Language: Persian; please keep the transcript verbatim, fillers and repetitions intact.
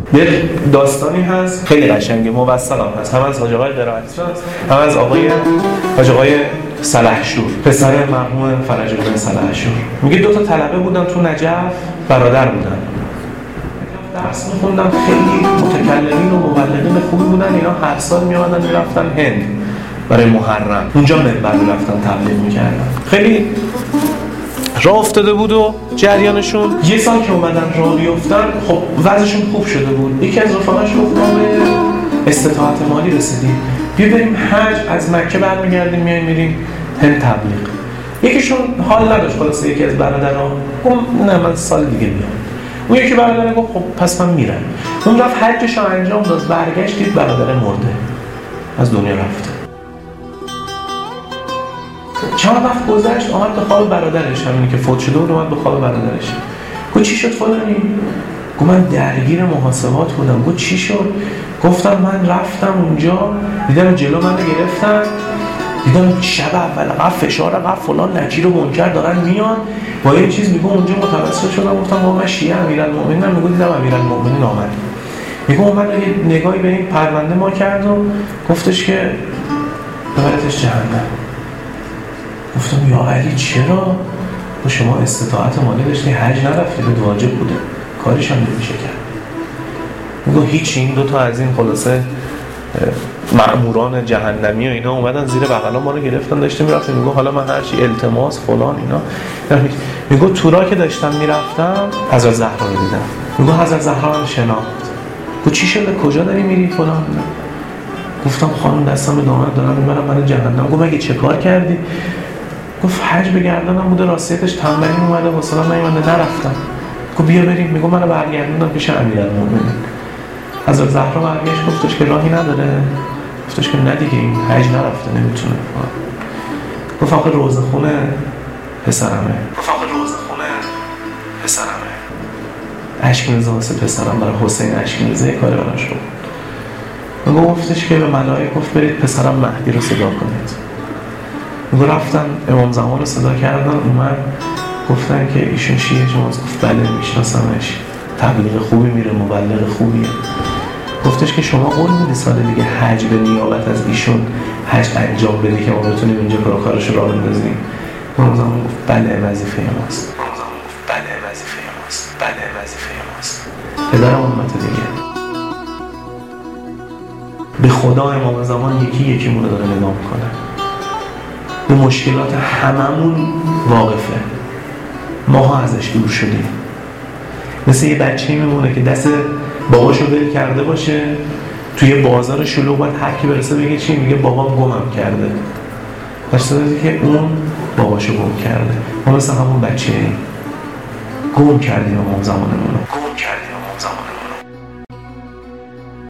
یه داستانی هست خیلی قشنگه، موصل هم هست، هم از حاج آقای قرائتی هست، هم از آقای حاج آقای سلحشور، پسر مرحوم فرج الله سلحشور. میگه دو تا طلبه بودن تو نجف، برادر بودن، درس میخوندن، خیلی متکلمین و مبلغین خوبی بودن. اینا هر سال میامدن میرفتن هند برای محرم، اونجا منبر میرفتن تبلیغ میکردن. خیلی راه افتاده بود و جریانشون. یه سال که اومدن راه بیفتن، خب وضعشون خوب شده بود. یکی از رفقاش گفت ما به استطاعت مالی رسیدیم، بیا بریم حج، از مکه برمیگردیم میایم میریم هند تبلیغ. یکیشون حال نداشت، خلاصه یکی از برادرها گفت نه من سال دیگه میام. اون یکی برادر گفت خب پس من میرم. اون رفت حجش رو انجام داد، برگشت دید برادر مرده، از دنیا رفته. چند وقت گذشت، آمد به خواب برادرش، همینی که فوت شده بود اومد به خواب برادرش. گفت چی شد فلانی؟ گفت من درگیر محاسبات بودم. گفت چی شد؟ گفتم من رفتم اونجا، دیدم جلو منو گرفتن، دیدم شب اول قف فشار قف فلان نکیر و منکر دارن میان با یه چیز. میگم اونجا متوسل شدم، گفتم ما من شیعه امیرالمومنینم. میگم دیدم امیرالمومنین آمد. میگم اومد یه نگاهی به این پرونده ما کرد و گفتش که ببرتش جهنم. گفتم یا علی چرا؟ و شما استطاعت مالی داشتی، حج نرفتی، به واجب بوده، کاریش هم نمیشه کرد. میگم هیچ، این دو تا از این خلاصه مأموران جهنمی و اینا اومدن زیر بغلا ما رو گرفتن، داشتیم میرفتیم. میگم حالا من هر چی التماس فلان اینا. میگم تورا که داشتم میرفتم حضرت زهرا رو دیدم. میگم حضرت زهرا من شناخت. گفت چی شده، کجا داری میری فلان؟ گفتم خانم دستم به دامن دارم میبرم من جهنم. گفت مگه چه کار کردی؟ گفت حج بگردنم بوده، راستیتش تنبلی اومده واسه من نیومده نرفتم. گفت بیا بریم. میگم منو برگردوندم پیش امیرالمومنین. حضرت زهرا برگشت گفتش که راهی نداره. گفتش که نه دیگه این حج نرفته نمیتونه. گفت آخه روزه خونه پسرمه. گفت آخه روزه خونه پسرمه. اشکمیزه واسه پسرم، برای حسین اشکمیزه کاری براش بود. میگه گفتش که به ملائکه گفت برید پسرم مهدی رو صدا کنید. میگه رفتن امام زمان رو صدا کردن، اومد گفتن که ایشون شیعه شماست. گفت بله میشناسمش، تبلیغ خوبی میره، مبلغ خوبیه. گفتش که شما قول میدی سال دیگه حج به نیابت از ایشون حج انجام بدی که ما بتونیم اینجا کارش رو راه بندازیم؟ امام زمان گفت بله وظیفه ماست. امام زمان گفت بله وظیفه ماست، بله وظیفه ماست. پدرم امت دیگه. به خدا امام زمان یکی یکی مون رو داره نگاه میکنه، به مشکلات هممون واقفه، ماها ازش دور شدیم. مثل یه بچه میمونه که دست باباشو ول کرده باشه توی بازار شلوغ، باید هر کی برسه بگه چی؟ میگه بابام گمم کرده. داشته که اون باباشو گم کرده. ما مثل همون بچه ایم، گم کردیم امام زمانمون رو.